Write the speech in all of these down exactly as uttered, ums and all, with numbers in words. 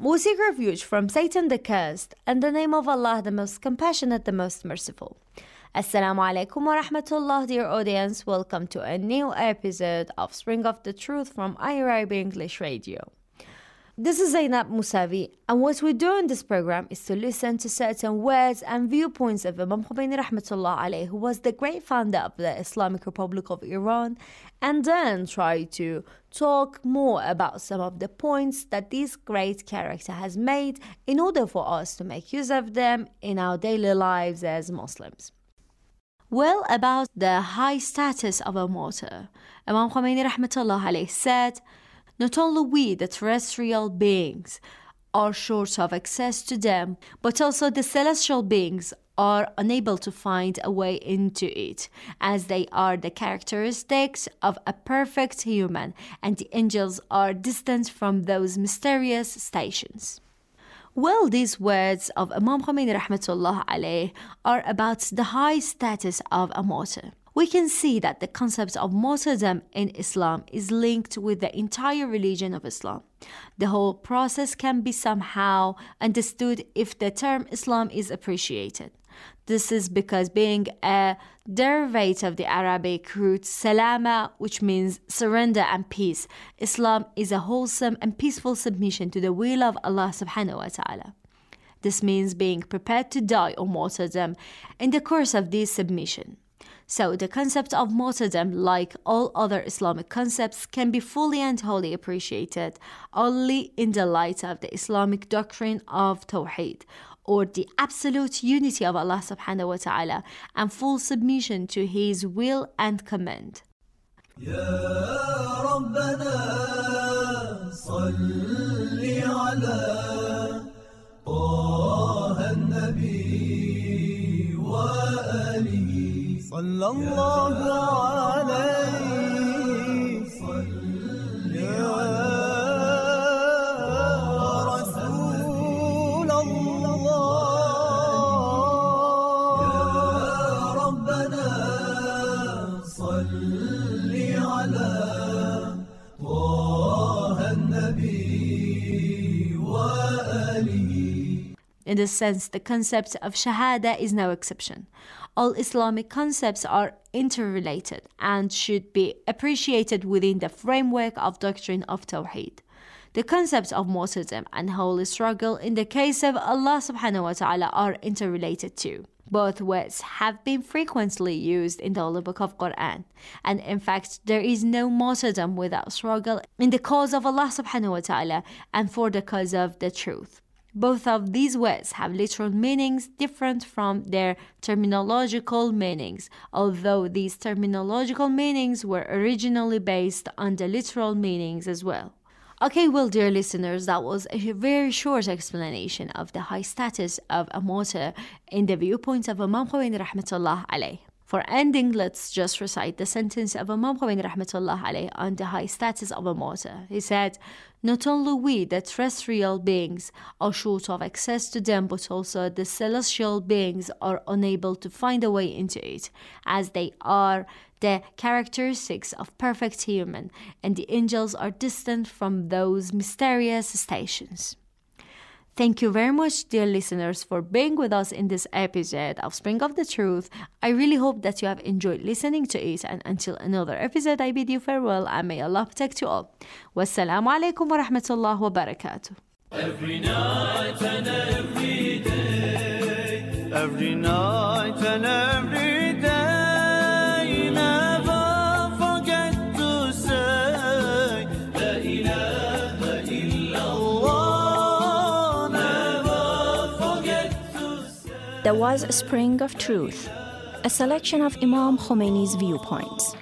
We seek refuge from Satan the cursed, and the name of Allah, the most compassionate, the most merciful. Assalamu alaikum wa rahmatullah, dear audience. Welcome to a new episode of Spring of the Truth from iArabic English Radio. This is Zainab Musavi, and what we do in this program is to listen to certain words and viewpoints of Imam Khomeini rahmatullah alayh, who was the great founder of the Islamic Republic of Iran, and then try to talk more about some of the points that this great character has made in order for us to make use of them in our daily lives as Muslims. Well, about the high status of a martyr, Imam Khomeini rahmatullah alayh said, "Not only we, the terrestrial beings, are short of access to them, but also the celestial beings are unable to find a way into it, as they are the characteristics of a perfect human, and the angels are distant from those mysterious stations." Well, these words of Imam Khomeini rahmatullah alayh are about the high status of a martyr. We can see that the concept of martyrdom in Islam is linked with the entire religion of Islam. The whole process can be somehow understood if the term Islam is appreciated. This is because, being a derivative of the Arabic root salama, which means surrender and peace, Islam is a wholesome and peaceful submission to the will of Allah subhanahu wa ta'ala. This means being prepared to die or martyrdom in the course of this submission. So the concept of martyrdom, like all other Islamic concepts, can be fully and wholly appreciated only in the light of the Islamic doctrine of Tawheed, or the absolute unity of Allah subhanahu wa ta'ala, and full submission to His will and command. يا ربنا صل على طه النبي وآله صلى الله عليه صل يا رسول الله يا ربنا صل على طه النبي وآله. In this sense, the concept of Shahada is no exception. All Islamic concepts are interrelated and should be appreciated within the framework of doctrine of Tawheed. The concepts of martyrdom and holy struggle in the case of Allah subhanahu wa ta'ala are interrelated too. Both words have been frequently used in the Holy Book of Quran, and in fact there is no martyrdom without struggle in the cause of Allah subhanahu wa ta'ala and for the cause of the truth. Both of these words have literal meanings different from their terminological meanings, although these terminological meanings were originally based on the literal meanings as well. Okay, well, dear listeners, that was a very short explanation of the high status of a martyr in the viewpoint of Imam Khomeini rahmatullah alayh. For ending, let's just recite the sentence of Imam Khomeini rahmatullah alayh on the high status of a martyr. He said, "Not only we, the terrestrial beings, are short of access to them, but also the celestial beings are unable to find a way into it, as they are the characteristics of perfect human, and the angels are distant from those mysterious stations." Thank you very much, dear listeners, for being with us in this episode of Spring of the Truth. I really hope that you have enjoyed listening to it, and until another episode, I bid you farewell, and may Allah protect you all. Wassalamu alaikum wa rahmatullah wa barakatuh. Every night and every day, every night and every day, never forget to say La ilaha illallah. There was a Spring of Truth, a selection of Imam Khomeini's viewpoints.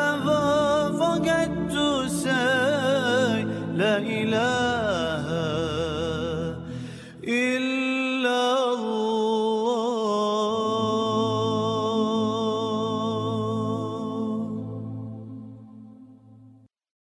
Never forget to say La ilaha